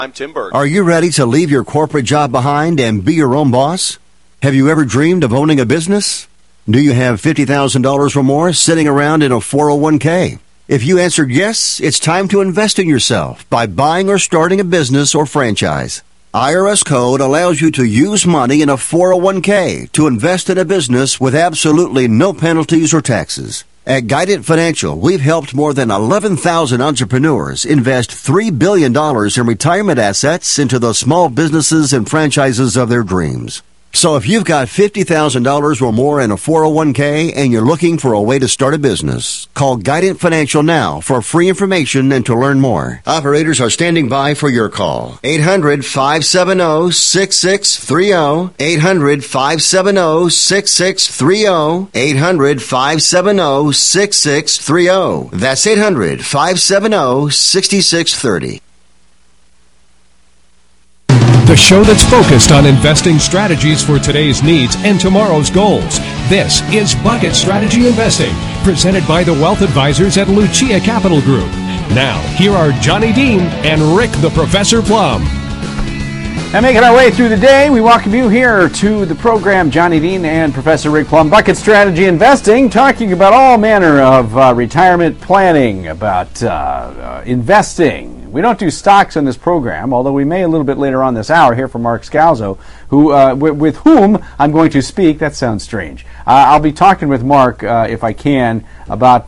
I'm Tim Berg. Are you ready to leave your corporate job behind and be your own boss? Have you ever dreamed of owning a business? Do you have $50,000 or more sitting around in a 401k? If you answered yes, it's time to invest in yourself by buying or starting a business or franchise. IRS code allows you to use money in a 401k to invest in a business with absolutely no penalties or taxes. At Guidant Financial, we've helped more than 11,000 entrepreneurs invest $3 billion in retirement assets into the small businesses and franchises of their dreams. So if you've got $50,000 or more in a 401k and you're looking for a way to start a business, call Guidant Financial now for free information and to learn more. Operators are standing by for your call. 800-570-6630. 800-570-6630. 800-570-6630. That's 800-570-6630. The show that's focused on investing strategies for today's needs and tomorrow's goals. This is Bucket Strategy Investing, presented by the wealth advisors at Lucia Capital Group. Now, here are Johnny Dean and Rick the Professor Plum. And making our way through the day, we welcome you here to the program, Johnny Dean and Professor Rick Plum. Bucket Strategy Investing, talking about all manner of retirement planning, about investing. We don't do stocks on this program, although we may a little bit later on this hour hear from Mark Scalzo, who with whom I'm going to speak. That sounds strange. I'll be talking with Mark, if I can, about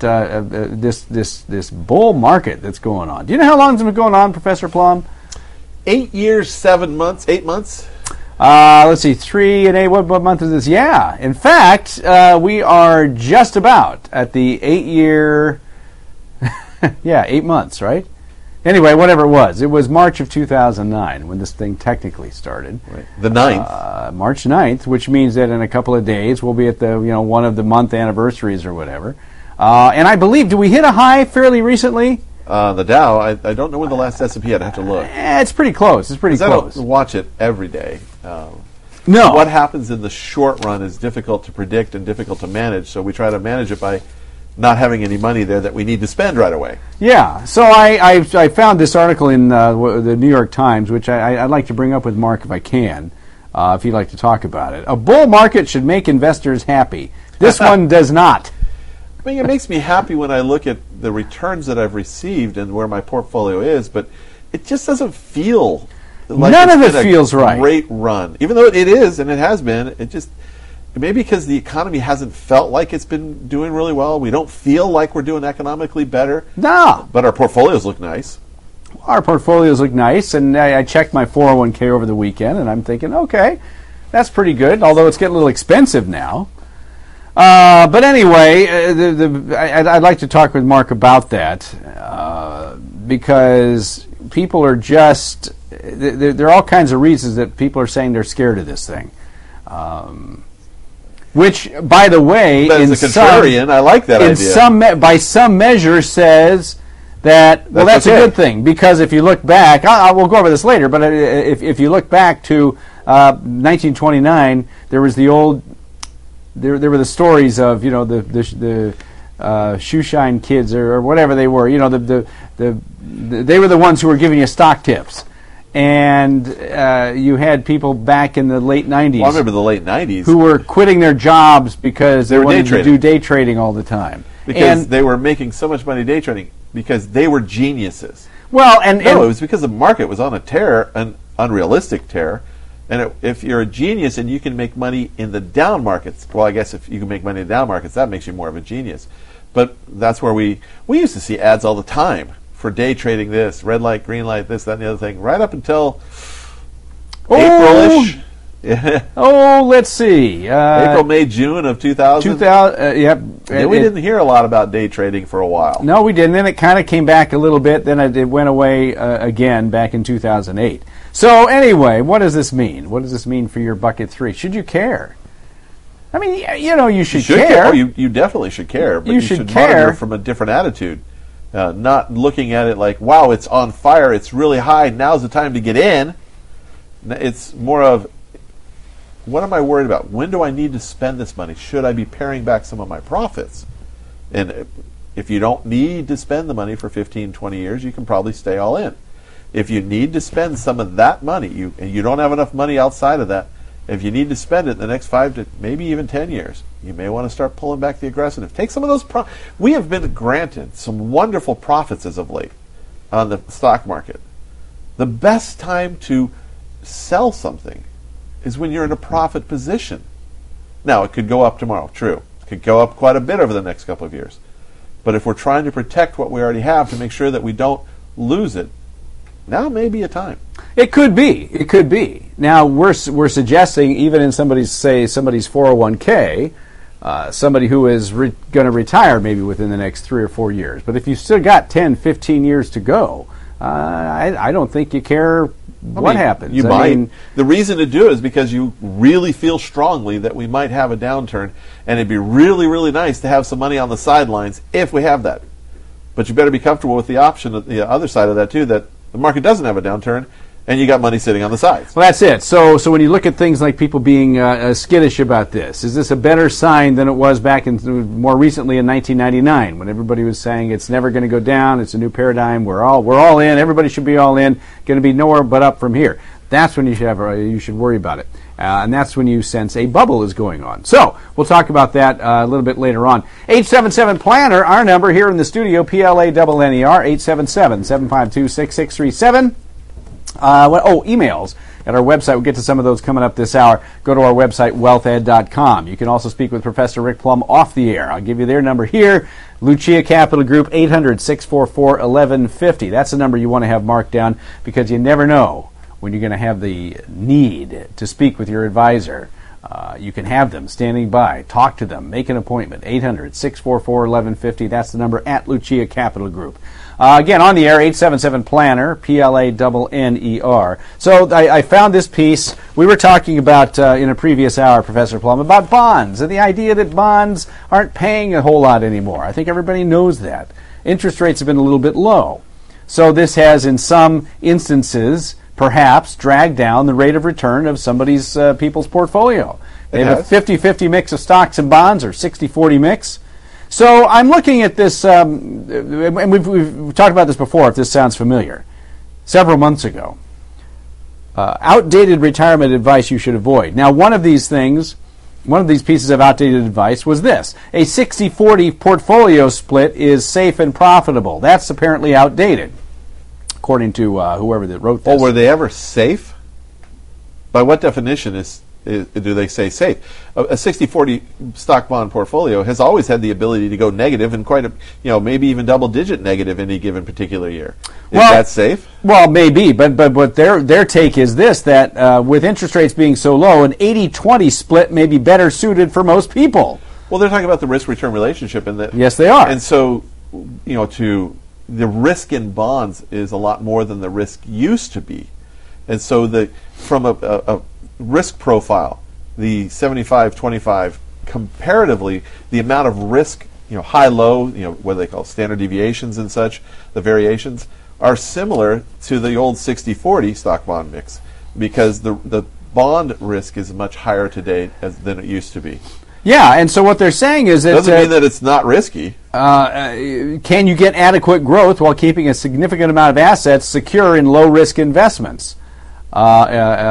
this bull market that's going on. Do you know how long it's been going on, Professor Plum? 8 years, 7 months, 8 months. Let's see, 3 and 8. What month is this? Yeah. In fact, we are just about at the 8-year. Yeah, 8 months, right? Anyway, whatever it was March of 2009 when this thing technically started. Right. The 9th. March 9th, which means that in a couple of days we'll be at the one of the month anniversaries or whatever. And I believe, did we hit a high fairly recently? The Dow, I don't know when the last S&P, I'd have to look. It's pretty close. It's pretty close. I don't watch it every day. No. What happens in the short run is difficult to predict and difficult to manage, so we try to manage it by not having any money there that we need to spend right away. Yeah, so I found this article in the New York Times, which I'd like to bring up with Mark if I can, if you'd like to talk about it. A bull market should make investors happy. This one does not. I mean, it makes me happy when I look at the returns that I've received and where my portfolio is, but it just doesn't feel like none of it feels right. Great run, even though it is and it has been. Maybe because the economy hasn't felt like it's been doing really well. We don't feel like we're doing economically better. No. But our portfolios look nice. Our portfolios look nice, and I checked my 401k over the weekend, and I'm thinking, okay, that's pretty good, although it's getting a little expensive now. But anyway, I'd like to talk with Mark about that, because people are just, there are all kinds of reasons that people are saying they're scared of this thing. Which, by the way, but as a contrarian, I like that idea. By some measure, says that that's okay. A good thing, because if you look back, we'll go over this later. But if you look back to 1929, there was the old. There were the stories of the shoeshine kids or whatever they were. They were the ones who were giving you stock tips. And you had people back in the late 90s. Well, I remember the late 90s. Who were quitting their jobs because they wanted to do day trading all the time. Because they were making so much money day trading because they were geniuses. Well, it was because the market was on a tear, an unrealistic tear. And if you're a genius and you can make money in the down markets, well, I guess if you can make money in the down markets, that makes you more of a genius. But that's where we used to see ads all the time for day trading this, red light, green light, this, that, and the other thing, right up until April-ish. Let's see. April, May, June of 2000. Yep. And we didn't hear a lot about day trading for a while. No, we didn't. Then it kind of came back a little bit. Then it went away again back in 2008. So anyway, what does this mean? What does this mean for your bucket 3? Should you care? I mean, you should care. Oh, you definitely should care. But you should care monitor from a different attitude. Not looking at it like, wow, it's on fire, it's really high, now's the time to get in. It's more of, what am I worried about? When do I need to spend this money? Should I be paring back some of my profits? And if you don't need to spend the money for 15, 20 years, you can probably stay all in. If you need to spend some of that money, and you don't have enough money outside of that, if you need to spend it in the next 5 to maybe even 10 years, you may want to start pulling back the aggressive. Take some of those. We have been granted some wonderful profits as of late on the stock market. The best time to sell something is when you're in a profit position. Now, it could go up tomorrow, true. It could go up quite a bit over the next couple of years. But if we're trying to protect what we already have to make sure that we don't lose it, now may be a time. It could be. It could be. Now, we're suggesting, even in somebody's 401k, somebody who is going to retire maybe within the next 3 or 4 years. But if you've still got 10, 15 years to go, I don't think you care what happens. You might. The reason to do it is because you really feel strongly that we might have a downturn, and it'd be really, really nice to have some money on the sidelines if we have that. But you better be comfortable with the option, the other side of that too, that the market doesn't have a downturn, and you got money sitting on the sides. Well, that's it. So when you look at things like people being skittish about this, is this a better sign than it was back more recently in 1999 when everybody was saying it's never going to go down, it's a new paradigm, we're all in, everybody should be all in, going to be nowhere but up from here? That's when you should worry about it. And that's when you sense a bubble is going on. So we'll talk about that a little bit later on. 877-PLANNER, our number here in the studio, PLANNER, 877-752-6637. Emails at our website. We'll get to some of those coming up this hour. Go to our website, wealthed.com. You can also speak with Professor Rick Plum off the air. I'll give you their number here. Lucia Capital Group, 800-644-1150. That's the number you want to have marked down because you never know when you're going to have the need to speak with your advisor. You can have them standing by. Talk to them. Make an appointment. 800-644-1150. That's the number at Lucia Capital Group. Again, on the air, 877-PLANNER, PLANNER. So I found this piece. We were talking about, in a previous hour, Professor Plum, about bonds and the idea that bonds aren't paying a whole lot anymore. I think everybody knows that. Interest rates have been a little bit low. So this has, in some instances, perhaps dragged down the rate of return of somebody's people's portfolio. They have a 50-50 mix of stocks and bonds or 60-40 mix. So I'm looking at this, and we've talked about this before, if this sounds familiar, several months ago. Outdated retirement advice you should avoid. Now, one of these pieces of outdated advice was this. A 60-40 portfolio split is safe and profitable. That's apparently outdated, according to whoever that wrote this. Oh, were they ever safe? By what definition do they say safe? A 60-40 stock bond portfolio has always had the ability to go negative and maybe even double-digit negative any given particular year. Is that safe? Well, maybe, but what their take is this, that with interest rates being so low, an 80-20 split may be better suited for most people. Well, they're talking about the risk-return relationship. Yes, they are. And so, the risk in bonds is a lot more than the risk used to be. And so from a risk profile, the 75-25, comparatively, the amount of risk, high-low, what they call standard deviations and such, the variations, are similar to the old 60-40 stock bond mix because the bond risk is much higher today than it used to be. Yeah, and so what they're saying is that... Doesn't mean that it's not risky. Can you get adequate growth while keeping a significant amount of assets secure in low-risk investments? But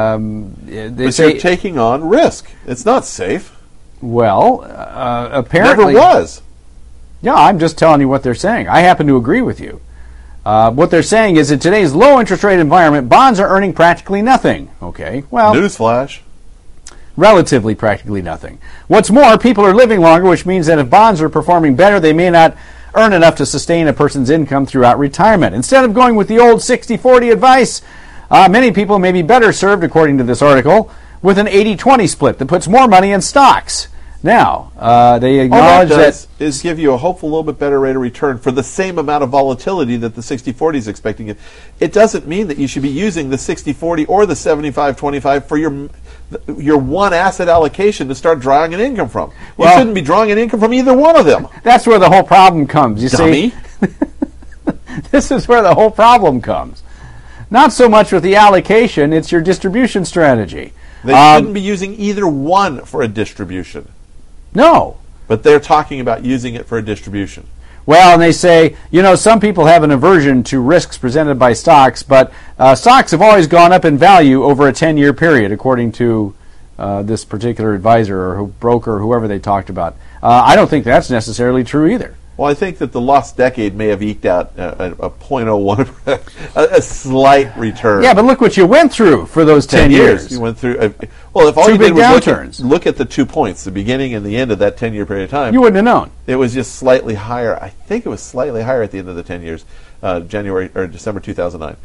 you're taking on risk. It's not safe. Well, apparently... Never was. Yeah, I'm just telling you what they're saying. I happen to agree with you. What they're saying is in today's low interest rate environment, bonds are earning practically nothing. Okay, well... Newsflash. Relatively practically nothing. What's more, people are living longer, which means that if bonds are performing better, they may not earn enough to sustain a person's income throughout retirement. Instead of going with the old 60-40 advice, many people may be better served, according to this article, with an 80-20 split that puts more money in stocks. Now, they acknowledge that is give you a hopeful little bit better rate of return for the same amount of volatility that the 60-40 is expecting. It doesn't mean that you should be using the 60-40 or the 75-25 for your one asset allocation to start drawing an income from. You shouldn't be drawing an income from either one of them. That's where the whole problem comes. You Dummy. See, this is where the whole problem comes. Not so much with the allocation; it's your distribution strategy. They shouldn't be using either one for a distribution. No. But they're talking about using it for a distribution. Well, and they say, some people have an aversion to risks presented by stocks, but stocks have always gone up in value over a 10-year period, according to this particular advisor or broker or whoever they talked about. I don't think that's necessarily true either. Well, I think that the lost decade may have eked out a 0.01, a slight return. Yeah, but look what you went through for those 10 years. You went through, well, if all two you big did was downturns. look at the 2 points, the beginning and the end of that 10-year period of time. You wouldn't have known. It was just slightly higher. I think it was slightly higher at the end of the 10 years, January or December 2009.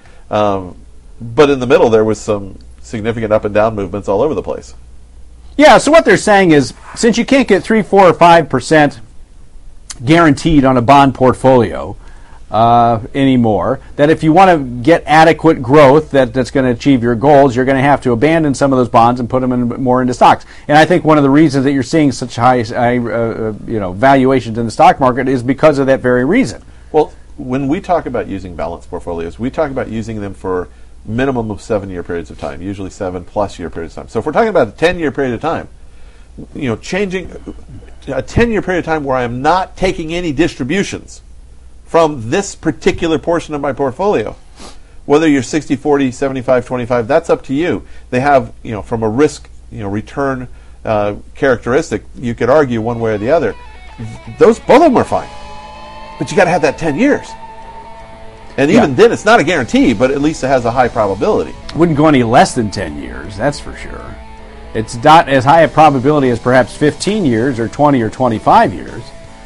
But in the middle, there was some significant up and down movements all over the place. Yeah, so what they're saying is, since you can't get 3, 4, or 5% guaranteed on a bond portfolio anymore, that if you want to get adequate growth that's going to achieve your goals, you're going to have to abandon some of those bonds and put them more into stocks. And I think one of the reasons that you're seeing such high valuations in the stock market is because of that very reason. Well, when we talk about using balanced portfolios, we talk about using them for minimum of 7-year periods of time, usually 7+ year periods of time. So if we're talking about a 10-year period of time, changing a 10-year period of time where I am not taking any distributions from this particular portion of my portfolio, whether you're 60-40, 75-25, that's up to you. They have, from a risk, return characteristic, you could argue one way or the other. Both of them are fine, but you got to have that 10 years. And even then, it's not a guarantee, but at least it has a high probability. Wouldn't go any less than 10 years, that's for sure. It's not as high a probability as perhaps 15 years or 20 or 25 years.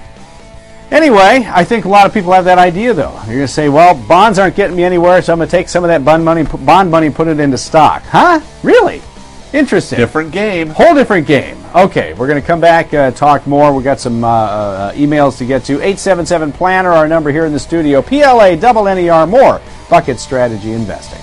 Anyway, I think a lot of people have that idea, though. You're going to say, well, bonds aren't getting me anywhere, so I'm going to take some of that bond money and put it into stock. Huh? Really? Interesting. Different game. Whole different game. Okay, we're going to come back, talk more. We've got some emails to get to. 877-PLANNER, our number here in the studio. PLANNER, more Bucket Strategy Investing.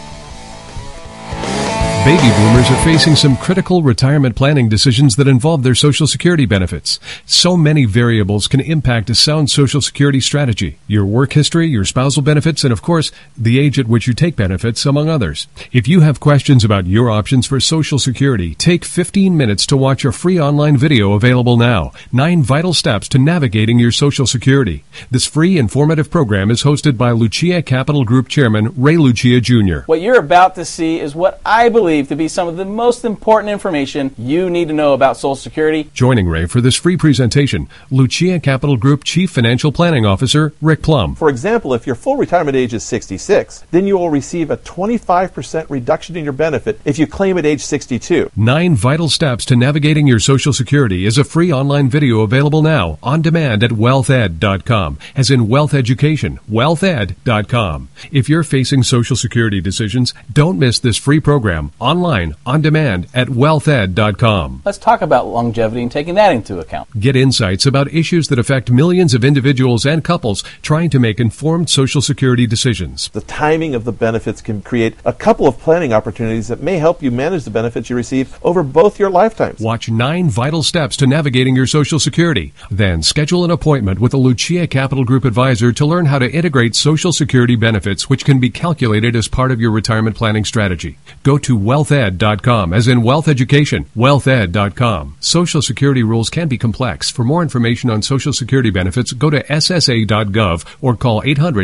Baby boomers are facing some critical retirement planning decisions that involve their Social Security benefits. So many variables can impact a sound Social Security strategy. Your work history, your spousal benefits, and of course, the age at which you take benefits, among others. If you have questions about your options for Social Security, take 15 minutes to watch a free online video available now. 9 vital steps to navigating your Social Security. This free, informative program is hosted by Lucia Capital Group Chairman Ray Lucia Jr. What you're about to see is what I believe to be some of the most important information you need to know about Social Security. Joining Ray for this free presentation, Lucia Capital Group Chief Financial Planning Officer Rick Plum. For example, if your full retirement age is 66, then you will receive a 25% reduction in your benefit if you claim at age 62. 9 vital steps to navigating your Social Security is a free online video available now on demand at wealthed.com, as in wealth education, wealthed.com. If you're facing Social Security decisions, don't miss this free program online, on demand at wealthed.com. Let's talk about longevity and taking that into account. Get insights about issues that affect millions of individuals and couples trying to make informed Social Security decisions. The timing of the benefits can create a couple of planning opportunities that may help you manage the benefits you receive over both your lifetimes. Watch 9 vital steps to navigating your Social Security. Then schedule an appointment with a Lucia Capital Group advisor to learn how to integrate Social Security benefits, which can be calculated as part of your retirement planning strategy. Go to wealthed.com, as in wealth education, wealthed.com. Social Security rules can be complex. For more information on Social Security benefits, go to ssa.gov or call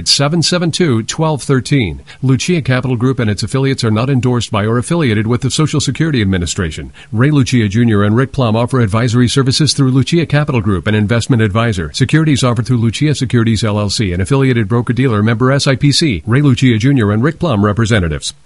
800-772-1213. Lucia Capital Group and its affiliates are not endorsed by or affiliated with the Social Security Administration. Ray Lucia Jr. and Rick Plum offer advisory services through Lucia Capital Group, an investment advisor. Securities offered through Lucia Securities LLC, an affiliated broker-dealer, member SIPC. Ray Lucia Jr. and Rick Plum, representatives.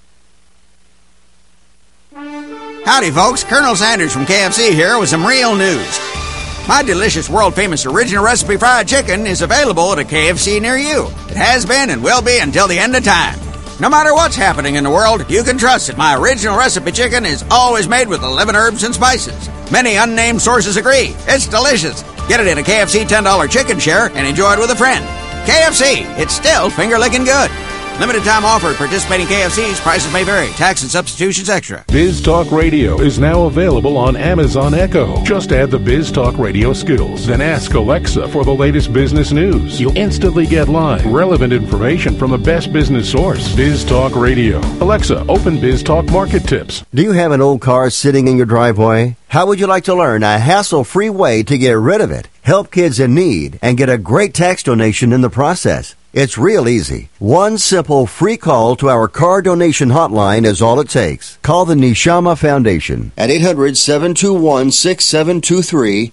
Howdy, folks. Colonel Sanders from KFC here with some real news. My delicious, world-famous original recipe fried chicken is available at a KFC near you. It has been and will be until the end of time. No matter what's happening in the world, you can trust that my original recipe chicken is always made with 11 herbs and spices. Many unnamed sources agree. It's delicious. Get it in a KFC $10 chicken share and enjoy it with a friend. KFC, it's still finger-licking good. Limited time offer at participating KFCs. Prices may vary. Tax and substitutions extra. Biz Talk Radio is now available on Amazon Echo. Just add the Biz Talk Radio skills. Then ask Alexa for the latest business news. You'll instantly get live, relevant information from the best business source. Biz Talk Radio. Alexa, open Biz Talk Market Tips. Do you have an old car sitting in your driveway? How would you like to learn a hassle-free way to get rid of it? help kids in need, and get a great tax donation in the process. It's real easy. One simple free call to our car donation hotline is all it takes. Call the Neshama Foundation at 800-721-6723,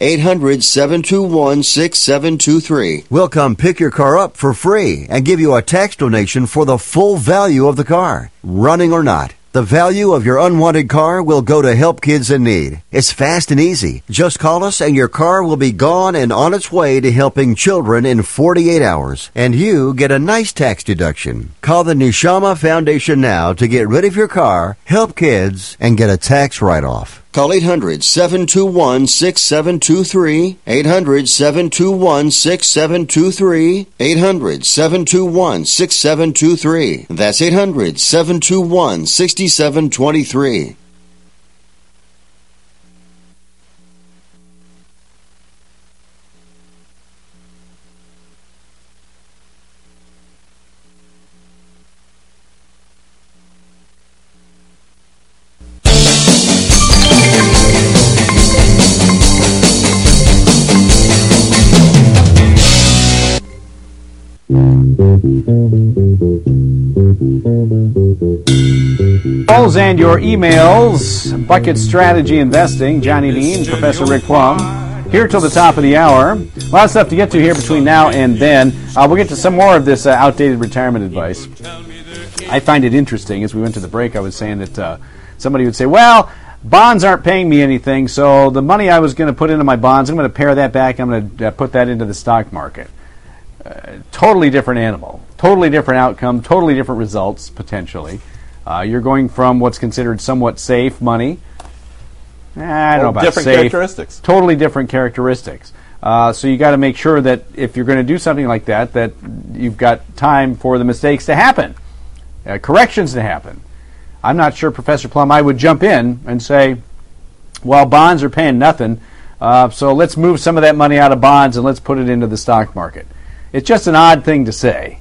800-721-6723. We'll come pick your car up for free and give you a tax donation for the full value of the car, running or not. The value of your unwanted car will go to help kids in need. It's fast and easy. Just call us and your car will be gone and on its way to helping children in 48 hours. And you get a nice tax deduction. Call the Neshama Foundation now to get rid of your car, help kids, and get a tax write-off. Call 800-721-6723, 800-721-6723, 800-721-6723. That's 800-721-6723. Calls and your emails. Bucket Strategy Investing. Johnny Dean, Professor Rick Plum. Here till the top of the hour. A lot of stuff to get to here between now and then. We'll get to some more of this outdated retirement advice. I find it interesting. As we went to the break, I was saying that somebody would say, well, bonds aren't paying me anything, so the money I was going to put into my bonds, I'm going to pare that back. I'm going to put that into the stock market. Totally different animal. Totally different outcome. Totally different results, potentially. You're going from what's considered somewhat safe money. I don't know about different safe. Characteristics. Totally different characteristics. So you got to make sure that if you're going to do something like that, that you've got time for the mistakes to happen, corrections to happen. I'm not sure, Professor Plum, I would jump in and say, well, bonds are paying nothing, so let's move some of that money out of bonds and let's put it into the stock market. It's just an odd thing to say.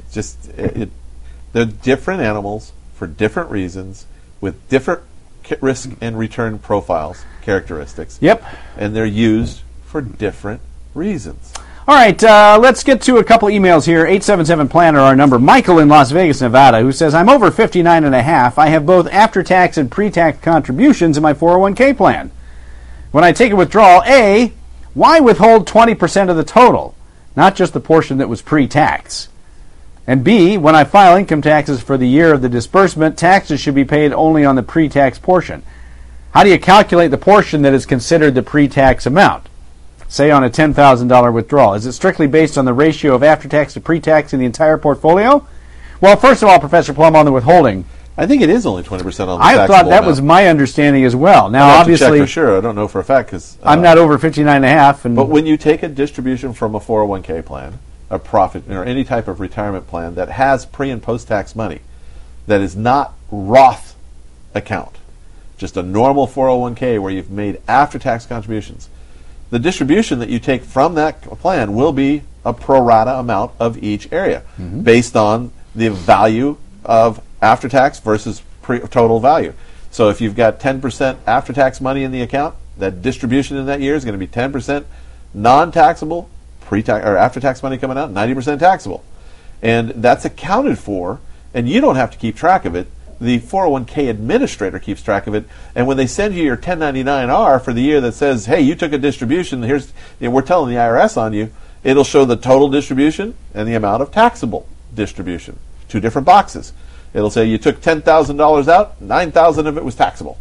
They're different animals for different reasons with different risk and return profiles, characteristics. Yep. And they're used for different reasons. All right, let's get to a couple emails here. 877-PLANNER, our number. Michael in Las Vegas, Nevada, who says, I'm over 59 and a half. I have both after-tax and pre-tax contributions in my 401k plan. When I take a withdrawal, A, why withhold 20% of the total, not just the portion that was pre-tax? And B, when I file income taxes for the year of the disbursement, taxes should be paid only on the pre-tax portion. How do you calculate the portion that is considered the pre-tax amount? Say on a $10,000 withdrawal. Is it strictly based on the ratio of after-tax to pre-tax in the entire portfolio? Well, first of all, Professor Plum, on the withholding, I think it is only 20% on the taxable I thought that amount. Was my understanding as well. Now, I have obviously, to check for sure. I don't know for a fact because I'm not over 59 and a half. But when you take a distribution from a 401k plan, a profit, or any type of retirement plan that has pre- and post-tax money, that is not Roth account, just a normal 401k where you've made after-tax contributions, the distribution that you take from that plan will be a pro rata amount of each area based on the value of after-tax versus total value. So if you've got 10% after-tax money in the account, that distribution in that year is going to be 10% non-taxable, pre-tax or after-tax money coming out, 90% taxable. And that's accounted for, and you don't have to keep track of it. The 401k administrator keeps track of it, and when they send you your 1099-R for the year that says, hey, you took a distribution, we're telling the IRS on you, it'll show the total distribution and the amount of taxable distribution. Two different boxes. It'll say you took $10,000 out, 9,000 of it was taxable.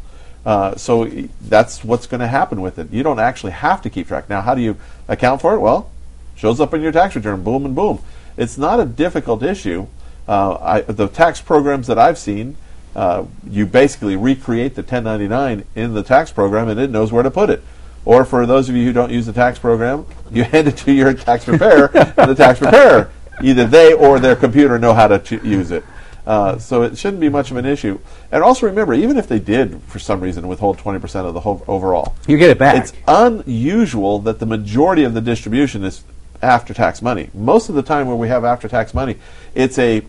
So that's what's going to happen with it. You don't actually have to keep track. Now, how do you account for it? Well, shows up in your tax return, boom and boom. It's not a difficult issue. The tax programs that I've seen, you basically recreate the 1099 in the tax program and it knows where to put it. Or for those of you who don't use the tax program, you hand it to your tax preparer, and the tax preparer, either they or their computer know how to use it. So it shouldn't be much of an issue. And also remember, even if they did, for some reason, withhold 20% of the whole overall, you get it back. It's unusual that the majority of the distribution is after-tax money. Most of the time where we have after-tax money, it's a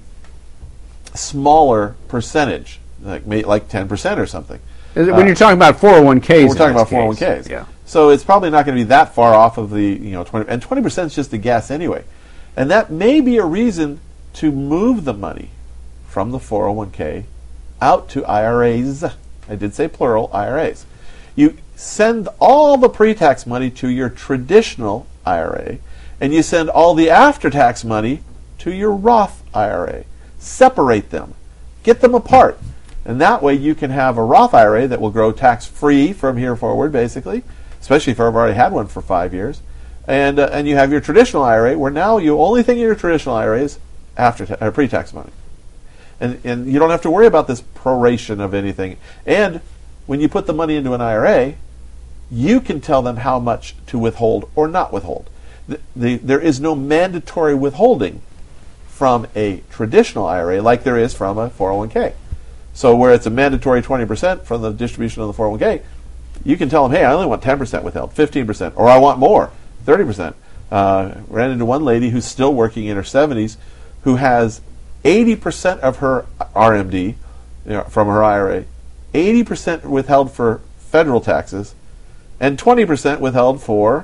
smaller percentage, like 10% or something. When you're talking about 401ks, we're talking about 401ks. Yeah. So it's probably not going to be that far off of the 20, and 20% is just a guess anyway. And that may be a reason to move the money from the 401k out to IRAs. I did say plural, IRAs. You send all the pre-tax money to your traditional IRA, and you send all the after-tax money to your Roth IRA. Separate them. Get them apart. And that way you can have a Roth IRA that will grow tax-free from here forward, basically, especially if I've already had one for 5 years. And you have your traditional IRA, where now you only think of your traditional IRA is pre-tax money. And you don't have to worry about this proration of anything. And when you put the money into an IRA, you can tell them how much to withhold or not withhold. There is no mandatory withholding from a traditional IRA like there is from a 401k. So where it's a mandatory 20% from the distribution of the 401k, you can tell them, hey, I only want 10% withheld, 15%, or I want more, 30%. Ran into one lady who's still working in her 70s who has 80% of her RMD from her IRA, 80% withheld for federal taxes, and 20% withheld for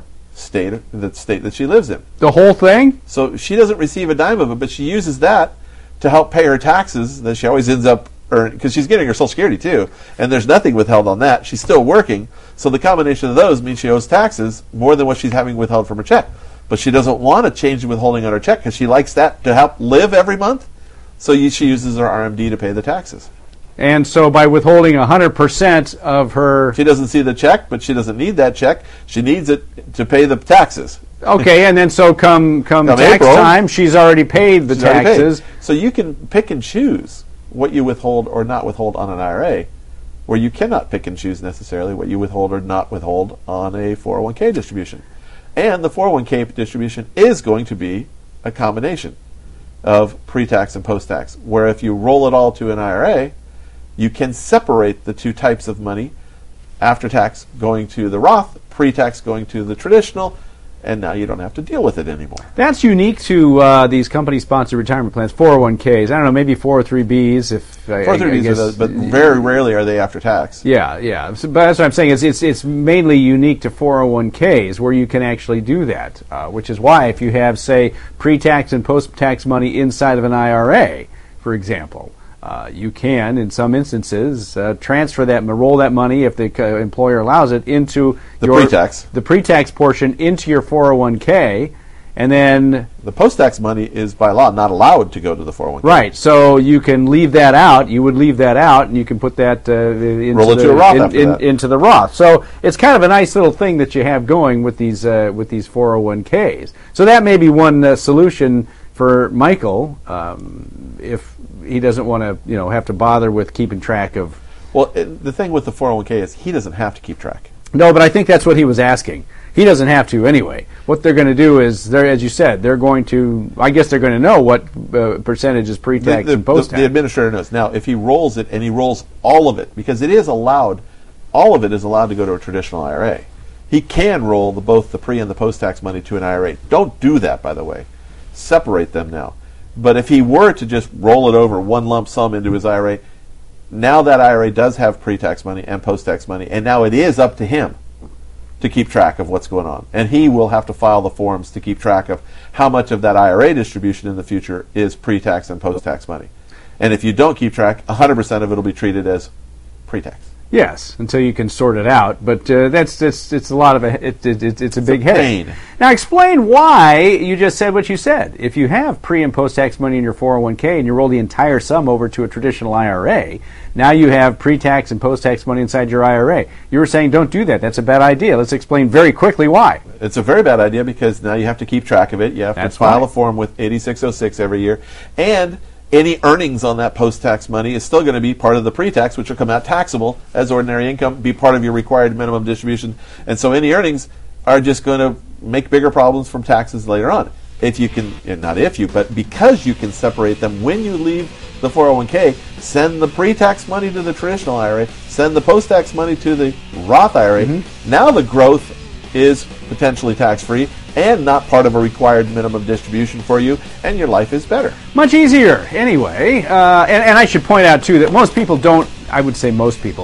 the state that she lives in. The whole thing? So she doesn't receive a dime of it, but she uses that to help pay her taxes that she always ends up earning, because she's getting her Social Security too, and there's nothing withheld on that. She's still working, so the combination of those means she owes taxes more than what she's having withheld from her check. But she doesn't want to change the withholding on her check because she likes that to help live every month, so she uses her RMD to pay the taxes. And so by withholding 100% of her... She doesn't see the check, but she doesn't need that check. She needs it to pay the taxes. Okay, and then so come tax April, time, she's already paid the taxes. So you can pick and choose what you withhold or not withhold on an IRA, where you cannot pick and choose necessarily what you withhold or not withhold on a 401k distribution. And the 401k distribution is going to be a combination of pre-tax and post-tax, where if you roll it all to an IRA, you can separate the two types of money, after tax going to the Roth, pre-tax going to the traditional, and now you don't have to deal with it anymore. That's unique to these company-sponsored retirement plans, 401ks. I don't know, maybe 403bs. 403bs, but very rarely are they after tax. Yeah. So, but that's what I'm saying. It's mainly unique to 401ks where you can actually do that, which is why if you have, say, pre-tax and post-tax money inside of an IRA, for example, you can, in some instances, transfer that, roll that money, if the employer allows it, into the pre-tax portion into your 401k, and then the post-tax money is by law not allowed to go to the 401k. Right. So you can leave that out. You would leave that out, and you can put that into the Roth. So it's kind of a nice little thing that you have going with these 401ks. So that may be one solution for Michael if he doesn't want to, have to bother with keeping track of. Well, the thing with the 401k is he doesn't have to keep track. No, but I think that's what he was asking. He doesn't have to anyway. What they're going to do is, as you said, they're going to. I guess they're going to know what percentage is pre-tax and post-tax. The administrator knows. Now, if he rolls it and he rolls all of it, because it is allowed, all of it is allowed to go to a traditional IRA. He can roll both the pre and the post-tax money to an IRA. Don't do that, by the way. Separate them now. But if he were to just roll it over one lump sum into his IRA, now that IRA does have pre-tax money and post-tax money, and now it is up to him to keep track of what's going on. And he will have to file the forms to keep track of how much of that IRA distribution in the future is pre-tax and post-tax money. And if you don't keep track, 100% of it will be treated as pre-tax. Yes, until you can sort it out. But it's a lot of it's a big headache. Now explain why you just said what you said. If you have pre and post tax money in your 401k and you roll the entire sum over to a traditional IRA, now you have pre-tax and post-tax money inside your IRA. You were saying don't do that. That's a bad idea. Let's explain very quickly why. It's a very bad idea because now you have to keep track of it. You have to file a form with 8606 every year, and any earnings on that post-tax money is still going to be part of the pre-tax, which will come out taxable as ordinary income, be part of your required minimum distribution. And so any earnings are just going to make bigger problems from taxes later on. If you can, but because you can separate them when you leave the 401k, send the pre-tax money to the traditional IRA, send the post-tax money to the Roth IRA. Mm-hmm. Now the growth is potentially tax-free and not part of a required minimum distribution for you, and your life is better. Much easier, anyway. And I should point out, too, that most people don't, I would say most people,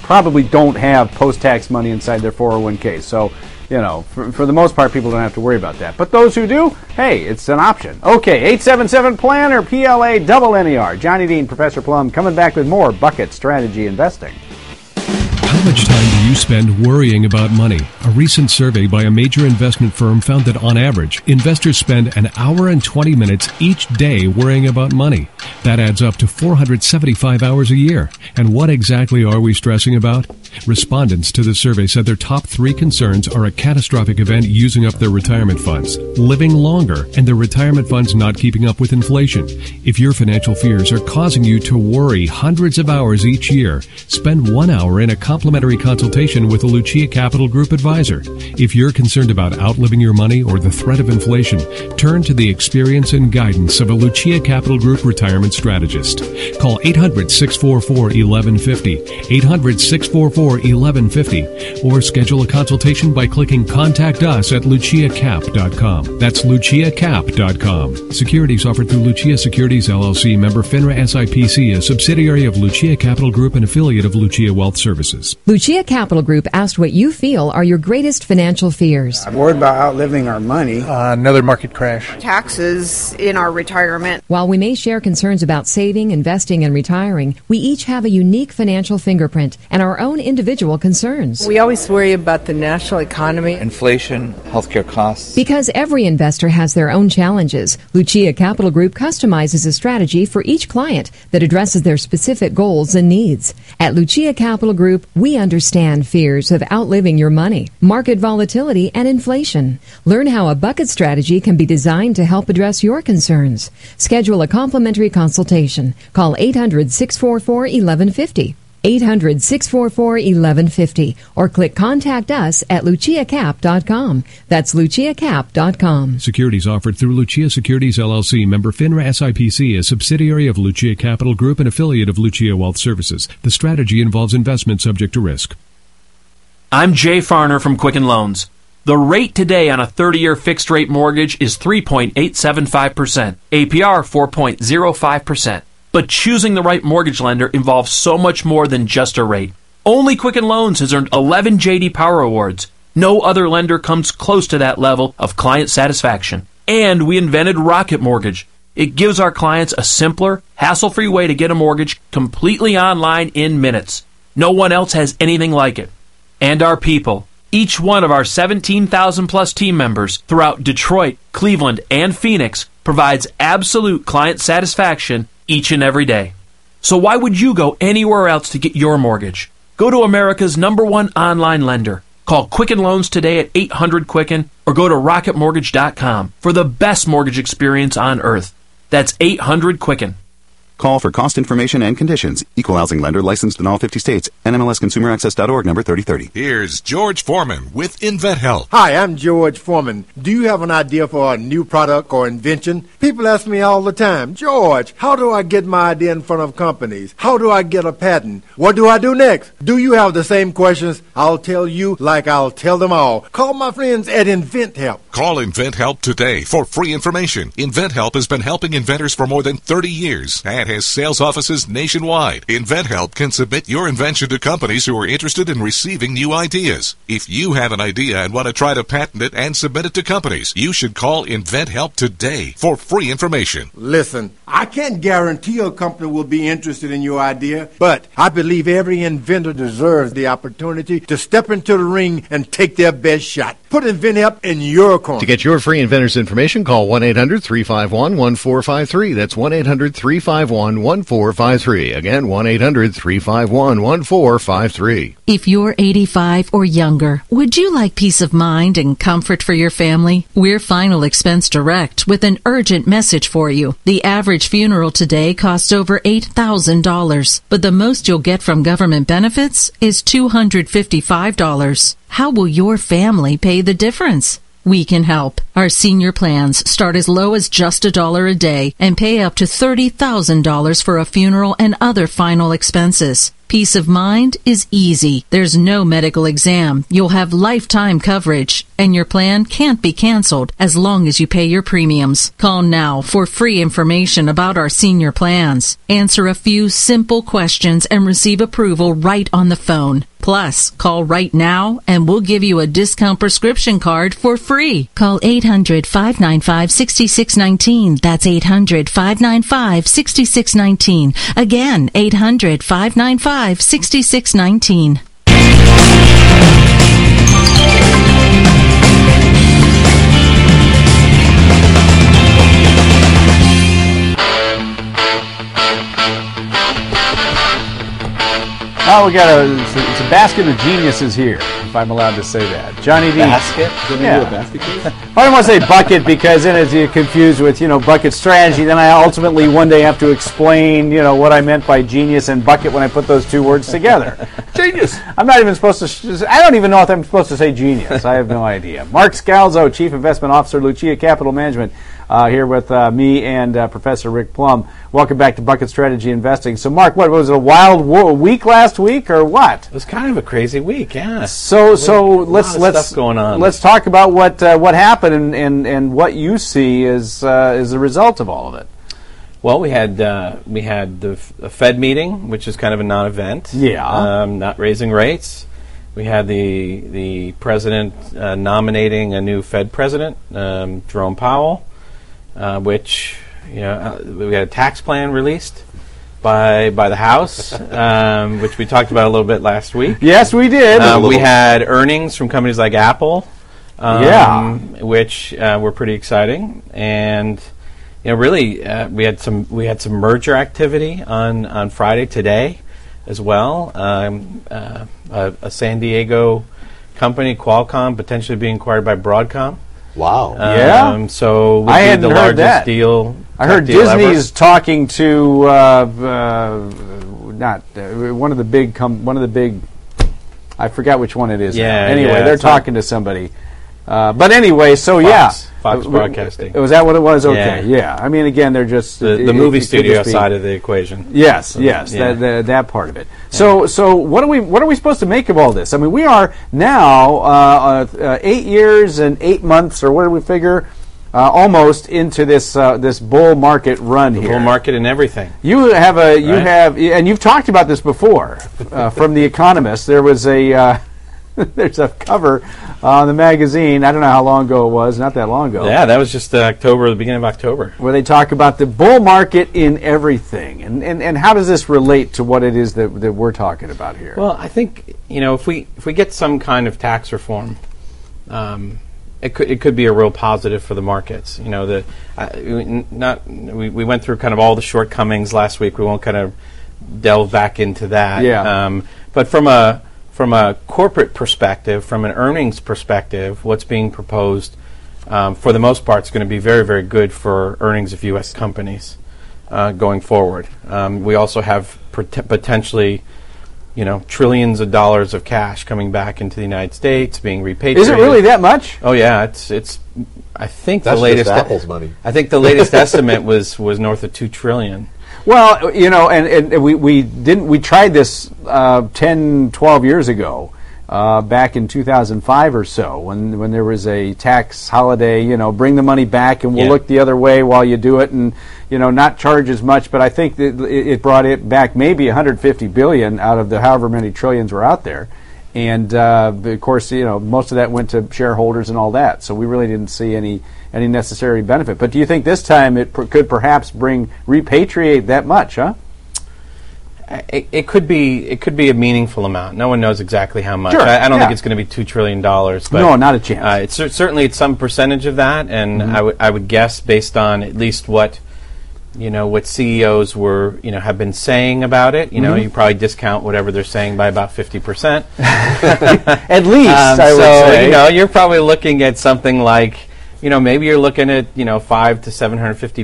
probably don't have post-tax money inside their 401k. So, for the most part, people don't have to worry about that. But those who do, hey, it's an option. Okay, 877-PLANNER, PLA-NER. Johnny Dean, Professor Plum, coming back with more Bucket Strategy Investing. How much time do you spend worrying about money? A recent survey by a major investment firm found that on average, investors spend an hour and 20 minutes each day worrying about money. That adds up to 475 hours a year. And what exactly are we stressing about? Respondents to the survey said their top 3 concerns are a catastrophic event using up their retirement funds, living longer, and their retirement funds not keeping up with inflation. If your financial fears are causing you to worry hundreds of hours each year, spend 1 hour in a complimentary consultation with a Lucia Capital Group advisor. If you're concerned about outliving your money or the threat of inflation, turn to the experience and guidance of a Lucia Capital Group retirement strategist. Call 800-644-1150, 800-644-1150, or schedule a consultation by clicking Contact Us at luciacap.com. That's luciacap.com. Securities offered through Lucia Securities LLC, member FINRA SIPC, a subsidiary of Lucia Capital Group and affiliate of Lucia Wealth Services. Lucia Capital Group asked what you feel are your greatest financial fears. I'm worried about outliving our money. Another market crash. Taxes in our retirement. While we may share concerns about saving, investing, and retiring, we each have a unique financial fingerprint and our own individual concerns. We always worry about the national economy, inflation, healthcare costs. Because every investor has their own challenges, Lucia Capital Group customizes a strategy for each client that addresses their specific goals and needs. At Lucia Capital Group, we understand fears of outliving your money, market volatility, and inflation. Learn how a bucket strategy can be designed to help address your concerns. Schedule a complimentary consultation. Call 800-644-1150. 800-644-1150 or click Contact Us at luciacap.com. That's luciacap.com. Securities offered through Lucia Securities LLC, member FINRA SIPC, a subsidiary of Lucia Capital Group and affiliate of Lucia Wealth Services. The strategy involves investment subject to risk. I'm Jay Farner from Quicken Loans. The rate today on a 30-year fixed-rate mortgage is 3.875%, APR 4.05%. But choosing the right mortgage lender involves so much more than just a rate. Only Quicken Loans has earned 11 J.D. Power Awards. No other lender comes close to that level of client satisfaction. And we invented Rocket Mortgage. It gives our clients a simpler, hassle-free way to get a mortgage completely online in minutes. No one else has anything like it. And our people. Each one of our 17,000-plus team members throughout Detroit, Cleveland, and Phoenix provides absolute client satisfaction each and every day. So why would you go anywhere else to get your mortgage? Go to America's #1 online lender. Call Quicken Loans today at 800-QUICKEN or go to rocketmortgage.com for the best mortgage experience on earth. That's 800-QUICKEN. Call for cost information and conditions. Equal housing lender licensed in all 50 states. NMLSConsumerAccess.org number 3030. Here's George Foreman with InventHelp. Hi, I'm George Foreman. Do you have an idea for a new product or invention? People ask me all the time, George, how do I get my idea in front of companies? How do I get a patent? What do I do next? Do you have the same questions? I'll tell you like I'll tell them all. Call my friends at InventHelp. Call InventHelp today for free information. InventHelp has been helping inventors for more than 30 years and has sales offices nationwide. InventHelp can submit your invention to companies who are interested in receiving new ideas. If you have an idea and want to try to patent it and submit it to companies, you should call InventHelp today for free information. Listen, I can't guarantee a company will be interested in your idea, but I believe every inventor deserves the opportunity to step into the ring and take their best shot. Put InventHelp in your corner. To get your free inventor's information, call 1-800-351-1453. That's 1-800-351-1453. Again, 1-800-351-1453. If you're 85 or younger, would you like peace of mind and comfort for your family? We're Final Expense Direct with an urgent message for you. The average funeral today costs over $8,000, but the most you'll get from government benefits is $255. How will your family pay the difference? We can help. Our senior plans start as low as just $1 a day and pay up to $30,000 for a funeral and other final expenses. Peace of mind is easy. There's no medical exam. You'll have lifetime coverage, and your plan can't be canceled as long as you pay your premiums. Call now for free information about our senior plans. Answer a few simple questions and receive approval right on the phone. Plus, call right now and we'll give you a discount prescription card for free. Call 800-595-6619. That's 800-595-6619. Again, 800-595-6619. Oh, we got it's a basket of geniuses here, if I'm allowed to say that. Johnny D. Basket? Yeah. Do a basket case? I don't want to say bucket because then it's confused with, bucket strategy. Then I ultimately one day have to explain, what I meant by genius and bucket when I put those two words together. Genius! I'm not even supposed to, I don't even know if I'm supposed to say genius. I have no idea. Mark Scalzo, Chief Investment Officer, Lucia Capital Management, here with me and Professor Rick Plum. Welcome back to Bucket Strategy Investing. So, Mark, what was it, a wild week last week, or what? It was kind of a crazy week, yeah. So let's stuff going on. Let's talk about what happened and what you see as a result of all of it. Well, we had the Fed meeting, which is kind of a non-event. Yeah. Not raising rates. We had the president nominating a new Fed president, Jerome Powell, which. We had a tax plan released by the House, which we talked about a little bit last week. Yes, we did. We had earnings from companies like Apple, which were pretty exciting, and really we had some merger activity on Friday today as well. A San Diego company, Qualcomm, potentially being acquired by Broadcom. Wow. Yeah. So I hadn't the heard largest that. deal. I heard Disney's talking to one of the big. I forgot which one it is. Yeah. Now. Anyway, they're talking to somebody. But anyway, so Fox Broadcasting. Was that what it was? Okay. Yeah. I mean, again, they're just the movie studio side of the equation. Yes. That part of it. So what are we supposed to make of all this? I mean, we are now 8 years and 8 months, or what do we figure? Almost into this bull market run here. Bull market and everything. You have and you've talked about this before from The Economist. There was there's a cover on the magazine. I don't know how long ago it was. Not that long ago. Yeah, that was just the beginning of October, where they talk about the bull market in everything. And how does this relate to what it is that we're talking about here? Well, I think if we get some kind of tax reform. It could be a real positive for the markets. We went through kind of all the shortcomings last week. We won't kind of delve back into that. Yeah. But from a corporate perspective, from an earnings perspective, what's being proposed, for the most part, is going to be very, very good for earnings of U.S. companies going forward. We also have potentially. Trillions of dollars of cash coming back into the United States, being repatriated. Is it really that much? Oh yeah, it's. I think that's the latest just Apple's money. I think the latest estimate was north of $2 trillion. Well, and we tried this 10, 12 years ago, back in 2005 or so, when there was a tax holiday. Bring the money back, and we'll look the other way while you do it, and not charge as much. But I think that it brought it back maybe $150 billion out of the however many trillions were out there, and of course, most of that went to shareholders and all that. So we really didn't see any necessary benefit. But do you think this time it could perhaps repatriate that much? Huh? It could be a meaningful amount. No one knows exactly how much. Sure. I don't think it's going to be $2 trillion. But no, not a chance. Certainly it's some percentage of that, and I would guess based on at least what CEOs have been saying about it. You probably discount whatever they're saying by about 50%. At least, I would say. You're probably looking at something like, maybe you're looking at 500 to 750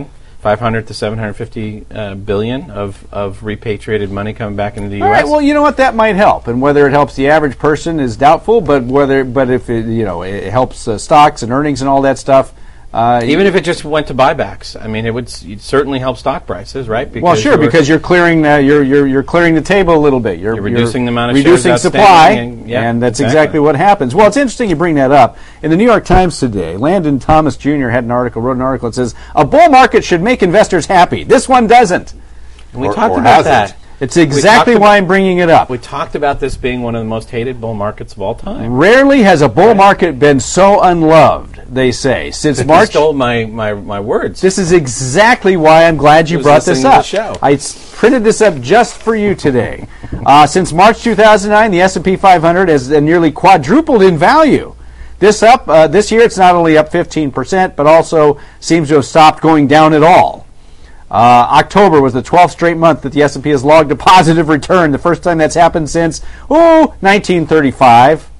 billion of repatriated money coming back into the U.S. All right, well, you know what, that might help, and whether it helps the average person is doubtful. But if it helps stocks and earnings and all that stuff, Even if it just went to buybacks, I mean, it'd certainly help stock prices, right? Because because you're clearing you're clearing the table a little bit. You're reducing the amount of reducing shares supply, and that's exactly what happens. Well, it's interesting you bring that up. In the New York Times today, Landon Thomas Jr. wrote an article that says a bull market should make investors happy. This one doesn't. And we talked about that. It's exactly why I'm bringing it up. We talked about this being one of the most hated bull markets of all time. Rarely has a bull market been so unloved, they say, since March. You stole my words. This is exactly why I'm glad you brought this up. Show. I printed this up just for you today. Since March 2009, the S&P 500 has nearly quadrupled in value. This year, it's not only up 15%, but also seems to have stopped going down at all. October was the 12th straight month that the S&P has logged a positive return. The first time that's happened since 1935.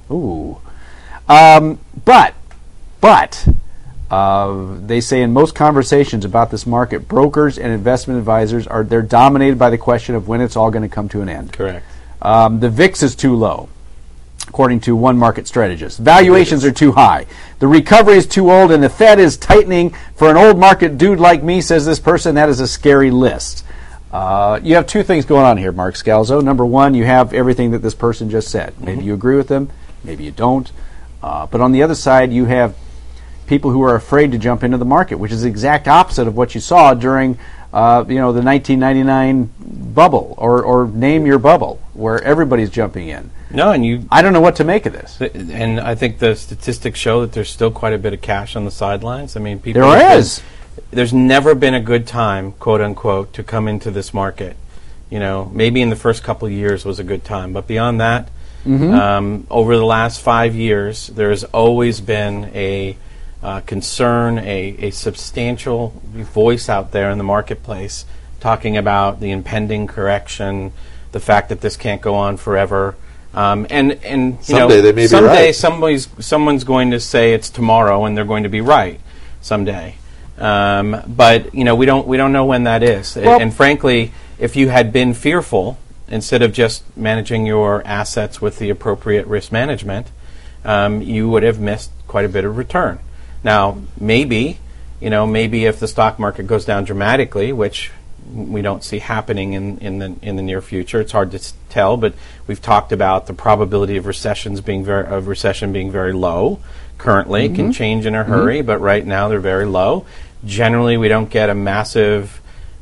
But they say in most conversations about this market, brokers and investment advisors they're dominated by the question of when it's all going to come to an end. Correct. The VIX is too low, according to one market strategist. Valuations are too high. The recovery is too old, and the Fed is tightening. For an old market dude like me, says this person, that is a scary list. You have two things going on here, Mark Scalzo. Number one, you have everything that this person just said. Maybe you agree with them, maybe you don't. But on the other side, you have people who are afraid to jump into the market, which is the exact opposite of what you saw during the 1999 bubble, or name your bubble, where everybody's jumping in. No, and I don't know what to make of this. And I think the statistics show that there's still quite a bit of cash on the sidelines. I mean, people. There is. There's never been a good time, quote unquote, to come into this market. You know, maybe in the first couple of years was a good time, but beyond that, over the last 5 years, there has always been a concern, a substantial voice out there in the marketplace talking about the impending correction, the fact that this can't go on forever. And someday they may be right. Someone's going to say it's tomorrow, and they're going to be right someday. But we don't know when that is. Well, and frankly, if you had been fearful instead of just managing your assets with the appropriate risk management, you would have missed quite a bit of return. Now, maybe if the stock market goes down dramatically, which we don't see happening in the near future. It's hard to tell, but we've talked about the probability of recession being very low. Currently, it can change in a hurry, but right now they're very low. Generally, we don't get a massive,